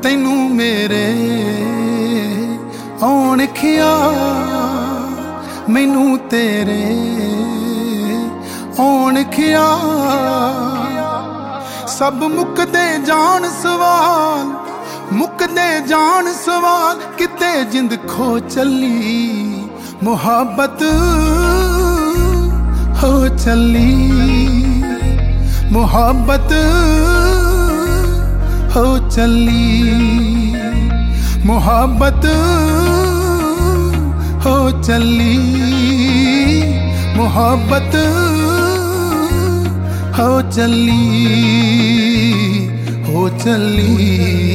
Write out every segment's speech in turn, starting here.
तैनू मेरे आउण खिया मैनू तेरे आउण खिया सब मुकदे जान सवाल मुकदे जान सवाल किते जिंद खो चली मुहब्बत हो चली मुहब्बत हो चली मुहब्बत हो चली मुहब्बत हो चली हो चली।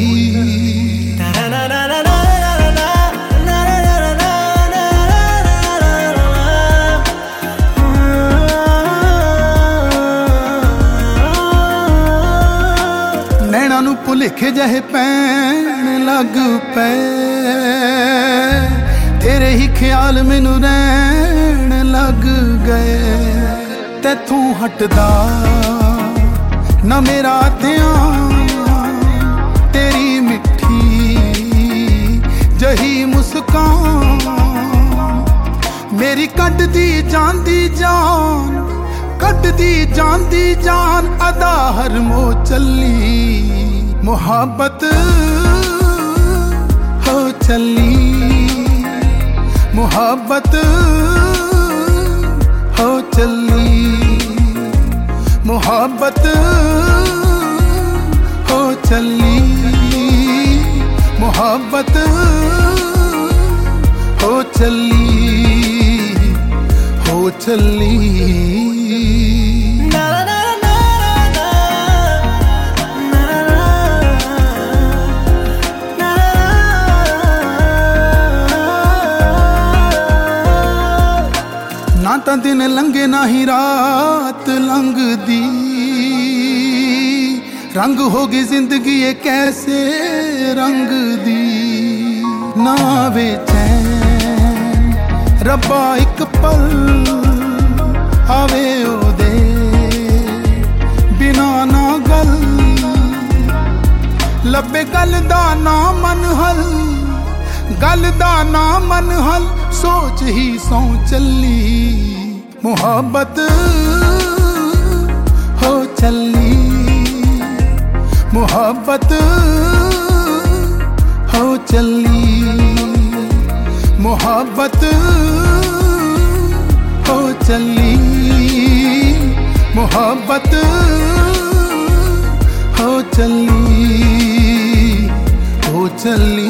नैना नू भुलेखे जहे पैन लग पे तेरे ही ख्याल मैनू रैन लग गए तैथू हटदा ना मेरा ध्यान तेरी मिठी जही मुस्कान मेरी कटदी जांदी जान कटदी जांदी जान अदा हर मो चली मुहब्बत हो चली मुहब्बत हो चली मुहब्बत हो चली मुहब्बत हो चली हो चली। ना तां दिन लंघे ना ही रात लंघदी रंग होगी जिंदगी ये कैसे रंग दी ना वे चैन रब्बा एक पल आवे ओदे बिना ना गल लब्बे गल दा ना मन हल गल दा ना मन हल सोच ही सौ चली मुहब्बत हो चली मुहब्बत हो चली मुहब्बत हो चली मुहब्बत हो चली हो चली।